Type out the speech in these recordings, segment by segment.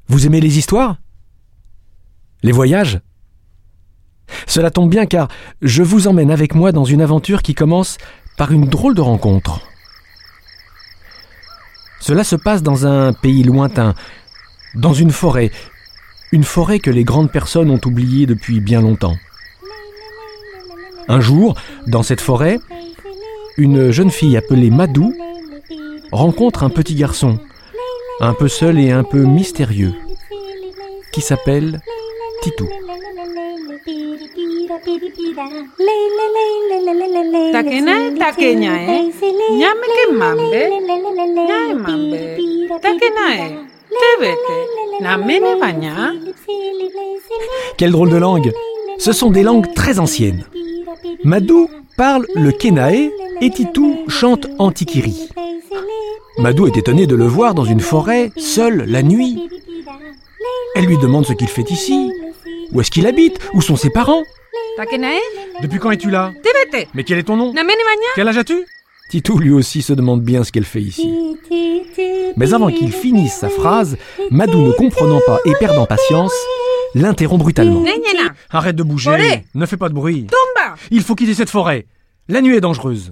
Vous aimez les histoires ? Les voyages ? Cela tombe bien car je vous emmène avec moi dans une aventure qui commence par une drôle de rencontre. Cela se passe dans un pays lointain, dans une forêt que les grandes personnes ont oubliée depuis bien longtemps. Un jour, dans cette forêt, une jeune fille appelée Madou rencontre un petit garçon, un peu seul et un peu mystérieux, qui s'appelle Titou. Takenae, nyame ke mambe, nyae mambe, takenae, tevete, namene vanya. Quelle drôle de langue! Ce sont des langues très anciennes. Madou parle le Kenae et Titou chante Antikiri. Madou est étonnée de le voir dans une forêt, seul, la nuit. Elle lui demande ce qu'il fait ici. Où est-ce qu'il habite? Où sont ses parents? Takenae, Depuis quand es-tu là? tevete, Mais quel est ton nom? namene vanya. Quel âge as-tu? Titou lui aussi se demande bien ce qu'elle fait ici. Mais avant qu'il finisse sa phrase, Madou, ne comprenant pas et perdant patience, l'interrompt brutalement. Nenyena, Arrête de bouger, Olé. ne fais pas de bruit. tumba. Il faut quitter cette forêt. La nuit est dangereuse.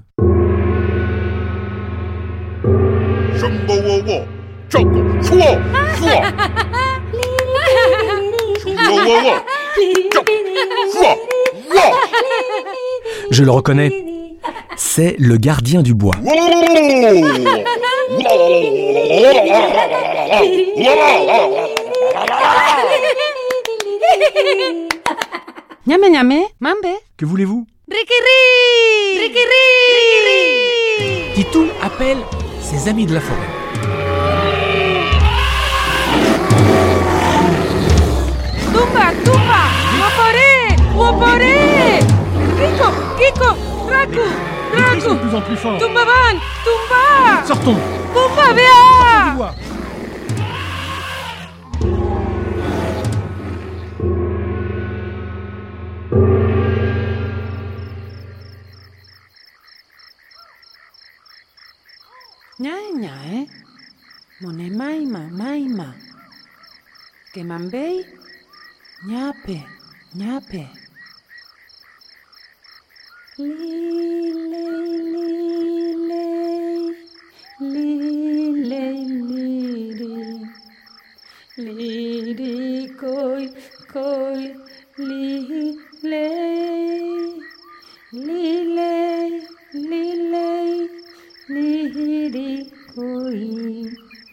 Shumbo-wo-wo, Choco, Fwo, Fwo. Shumbo-wo-wo, Choco, Fwo, Wo. Je le reconnais. C'est le gardien du bois. Nyame nyame, mambe. Que voulez-vous? Rikiri, rikiri. Titou appelle ses amis de la forêt. Tumba, tumba, wopore. Kiko, kiko, raku, Les cris sont raku. de plus en plus forts. Tumba van, tumba. Sortons. Tumba vea. Bois. Nyae nyae, mone maima. Que mambei, nyape. Liri koi, liri koi,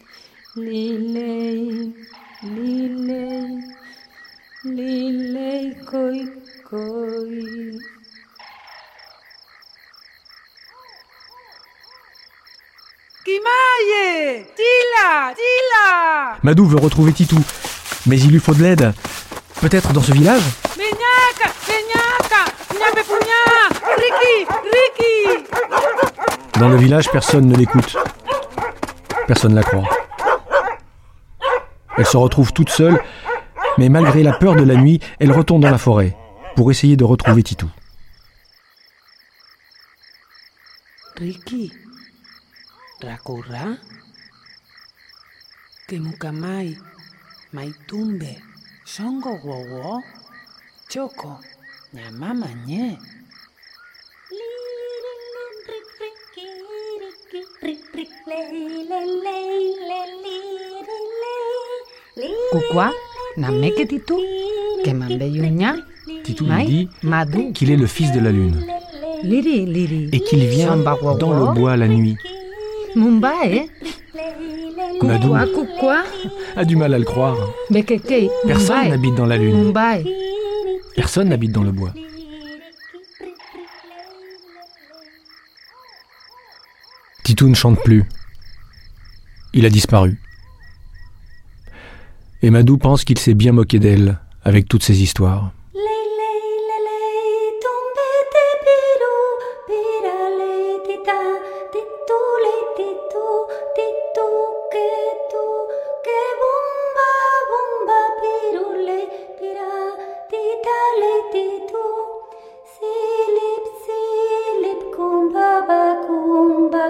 lilei koi. Kimaye, tila. Madou veut retrouver Titou, mais il lui faut de l'aide. Peut-être dans ce village? Menyaka, nyape punya, Riki. Dans le village, personne ne l'écoute. Personne ne la croit. Elle se retrouve toute seule, mais malgré la peur de la nuit, elle retourne dans la forêt pour essayer de retrouver Titou. Riki, rakura, que mukamai, maitumbe, songo wowo, choco, nyamama nye. Kukwa, nameke Titou, que mambe yunya, Titou lui dit Madou, qu'il est le fils de la lune liri, et qu'il vient Samba wawa. dans le bois la nuit. Mumbae, Madou kukwa, a du mal à le croire. bekeke, Personne n'habite dans la lune. Mumbae. Personne n'habite dans le bois. Titou ne chante plus. Il a disparu. Et Madou pense qu'il s'est bien moqué d'elle avec toutes ces histoires.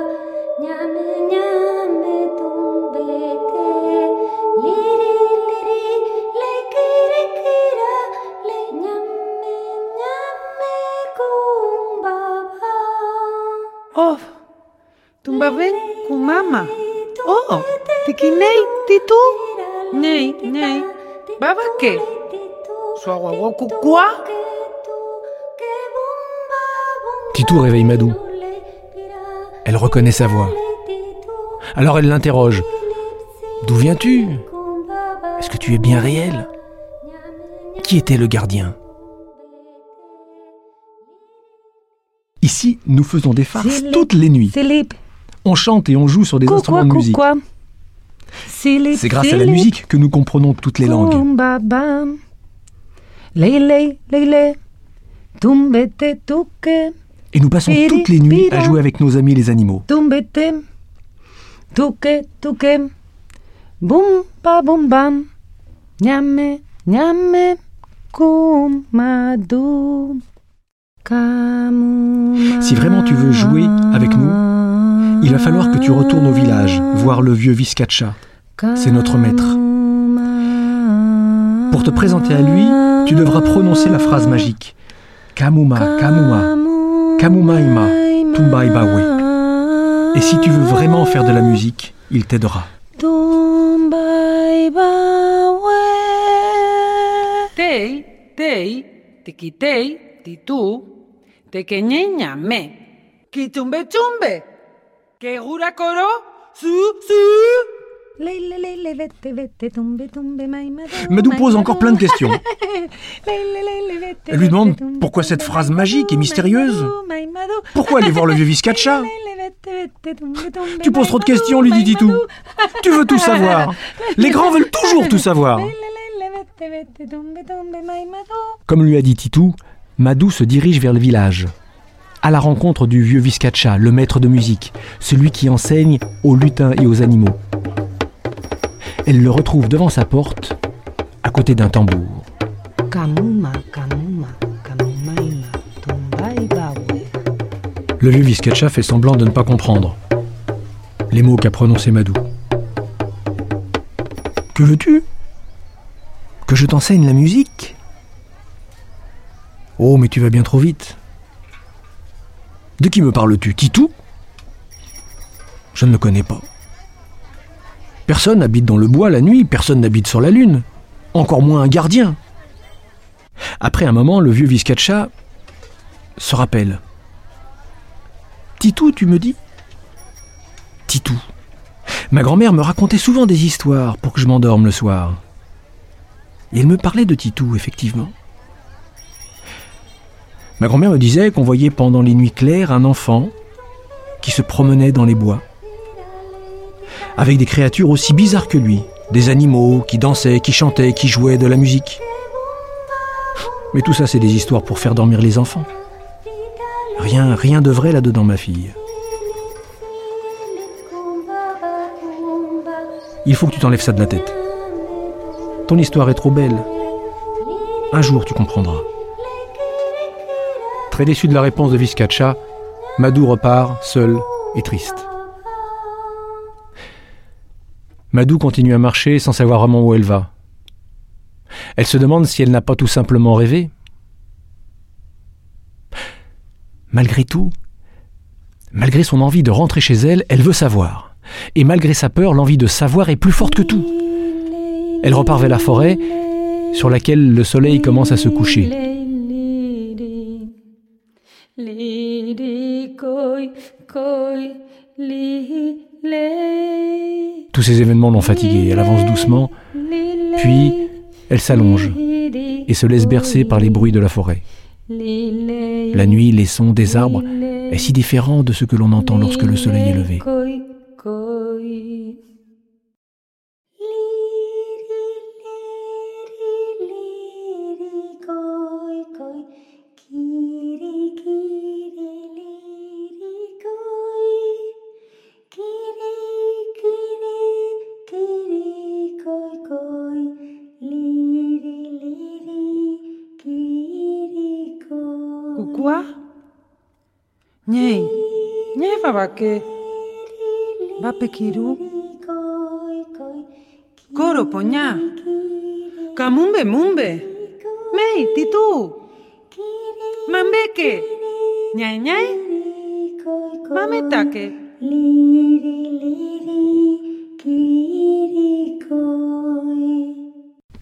Nyame tumbete, liri Kinei, titu? Nei. Baba ke? Suawawa kukua? Titou réveille Madou. Elle reconnaît sa voix. Alors elle l'interroge. D'où viens-tu? Est-ce que tu es bien réel? Qui était le gardien? Ici, nous faisons des farces toutes les nuits. On chante et on joue sur des instruments de musique. C'est grâce à la musique que nous comprenons toutes les langues. Et nous passons toutes les nuits à jouer avec nos amis les animaux. Si vraiment tu veux jouer avec nous, il va falloir que tu retournes au village, voir le vieux Viscacha. C'est notre maître. Pour te présenter à lui, tu devras prononcer la phrase magique. Kamuma, Kamuma, Kamumaima, Tumbaibawe. Et si tu veux vraiment faire de la musique, il t'aidera. Tei, tikitei, titu, tequeñeña me, kitumbe chumbe, que jura coro, su. Madou pose encore plein de questions. Elle lui demande pourquoi cette phrase magique et mystérieuse. Pourquoi aller voir le vieux Viscacha? Tu poses trop de questions, lui dit Titou. Tu veux tout savoir. Les grands veulent toujours tout savoir. Comme lui a dit Titou, Madou se dirige vers le village, à la rencontre du vieux Viscacha, le maître de musique, celui qui enseigne aux lutins et aux animaux. Elle le retrouve devant sa porte, à côté d'un tambour. Le vieux Viscacha fait semblant de ne pas comprendre les mots qu'a prononcés Madou. Que veux-tu? Que je t'enseigne la musique? Oh, mais tu vas bien trop vite. De qui me parles-tu? Titou? Je ne le connais pas. Personne n'habite dans le bois la nuit, personne n'habite sur la lune. Encore moins un gardien. Après un moment, le vieux Viscacha se rappelle. Titou, tu me dis? Titou. Ma grand-mère me racontait souvent des histoires pour que je m'endorme le soir. Et elle me parlait de Titou, effectivement. Ma grand-mère me disait qu'on voyait pendant les nuits claires un enfant qui se promenait dans les bois, avec des créatures aussi bizarres que lui, des animaux qui dansaient, qui chantaient, qui jouaient de la musique. Mais tout ça, c'est des histoires pour faire dormir les enfants. Rien de vrai là-dedans, ma fille. Il faut que tu t'enlèves ça de la tête. Ton histoire est trop belle. Un jour, tu comprendras. Très déçu de la réponse de Viscacha, Madou repart, seul et triste. Madou continue à marcher sans savoir vraiment où elle va. Elle se demande si elle n'a pas tout simplement rêvé. Malgré tout, malgré son envie de rentrer chez elle, elle veut savoir. Et malgré sa peur, l'envie de savoir est plus forte que tout. Elle repart vers la forêt, sur laquelle le soleil commence à se coucher. Tous ces événements l'ont fatiguée. Elle avance doucement, puis elle s'allonge et se laisse bercer par les bruits de la forêt. La nuit, les sons des arbres est si différent de ce que l'on entend lorsque le soleil est levé. Kukua? Nyei babake. Bapekiru. Koro poña. Kamumbe mumbe. Mei, titu. Mambeke. Ñai. Mametake.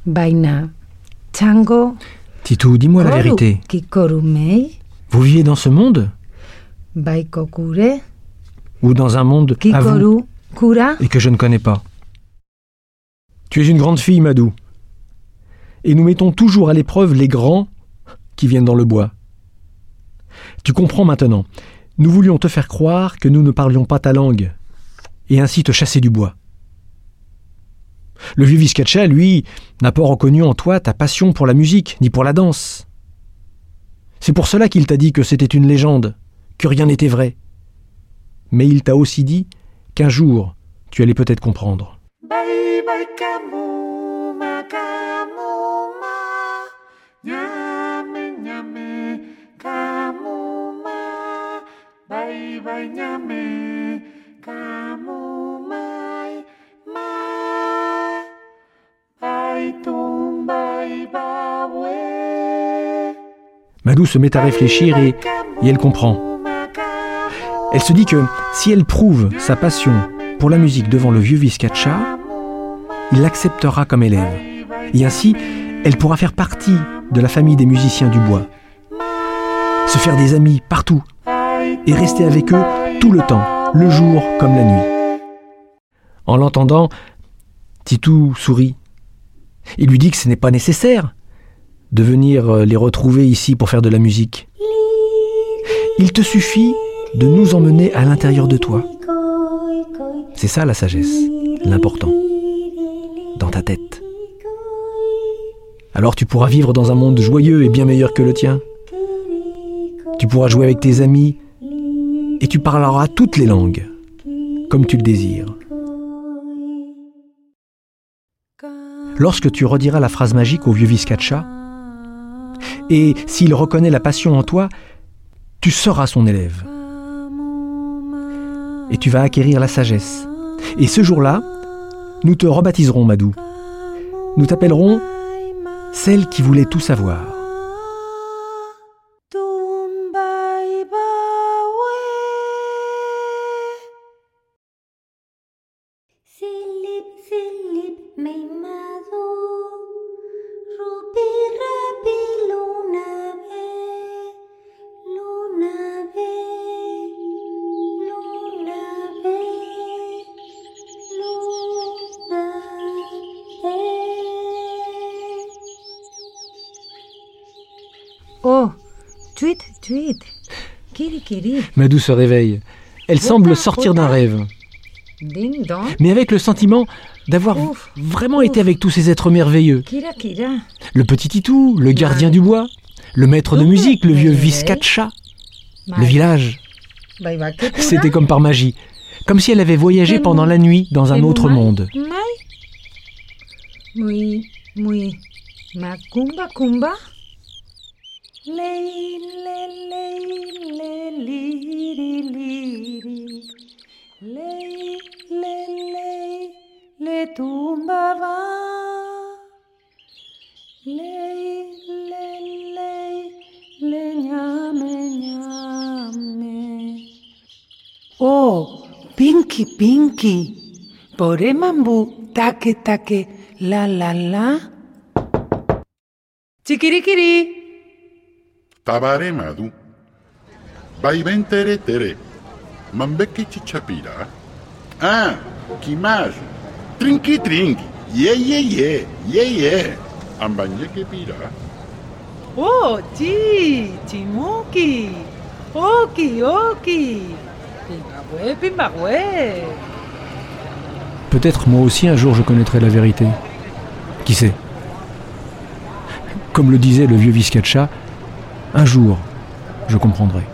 Baina, Chango, Titou, dis-moi la vérité. Kikorumei, Vous vivez dans ce monde Baikokure, ou dans un monde à vous Kikoru, Kura. et que je ne connais pas? Tu es une grande fille, Madou. Et nous mettons toujours à l'épreuve les grands qui viennent dans le bois. Tu comprends maintenant. Nous voulions te faire croire que nous ne parlions pas ta langue et ainsi te chasser du bois. Le vieux Viscacha, lui, n'a pas reconnu en toi ta passion pour la musique ni pour la danse. C'est pour cela qu'il t'a dit que c'était une légende, que rien n'était vrai. Mais il t'a aussi dit qu'un jour, tu allais peut-être comprendre. Bye bye kamuma kamuma nyame nyame kamuma bye bye nyame kamuma ma bye tumbai bawe. Madou se met à réfléchir et elle comprend. Elle se dit que si elle prouve sa passion pour la musique devant le vieux Viscacha, il l'acceptera comme élève. Et ainsi, elle pourra faire partie de la famille des musiciens du bois. Se faire des amis partout et rester avec eux tout le temps, le jour comme la nuit. En l'entendant, Titou sourit. Il lui dit que ce n'est pas nécessaire de venir les retrouver ici pour faire de la musique. Il te suffit de nous emmener à l'intérieur de toi. C'est ça la sagesse, l'important, dans ta tête. Alors tu pourras vivre dans un monde joyeux et bien meilleur que le tien. Tu pourras jouer avec tes amis et tu parleras toutes les langues, comme tu le désires. Lorsque tu rediras la phrase magique au vieux Viscacha, et s'il reconnaît la passion en toi, tu seras son élève. Et tu vas acquérir la sagesse. Et ce jour-là, nous te rebaptiserons, Madou. Nous t'appellerons celle qui voulait tout savoir. Tumbai bawe. Silip silip may madu Rupi rapi luna be Luna be Luna be Luna be. Oh, tweet, tweet. Kiri, kiri. Madou se réveille. Elle semble sortir d'un rêve, Ding dong. mais avec le sentiment d'avoir vraiment été avec tous ces êtres merveilleux. Kira, kira. Le petit Titou, le gardien du bois, le maître de musique, le vieux Viscacha, le village. Bye bye, Kekura. C'était comme par magie, comme si elle avait voyagé pendant la nuit dans un autre monde. Muy, muy. Macumba, kumba. Lei le le liri liri. Lei le tumba va. Lei le ñame. Oh, Pinky Pinky. Pore mambu take take la la la. Chiquiriquiri. Tabare Madu. Baiben tere tere. Mambeki chichapira. Ah, Kimaj. Trinki trinki. Ye. Ambanyeke pira. Oh, chimuki. Oki. Pimbahue. Peut-être moi aussi un jour je connaîtrai la vérité. Qui sait? Comme le disait le vieux Viscacha, un jour je comprendrai.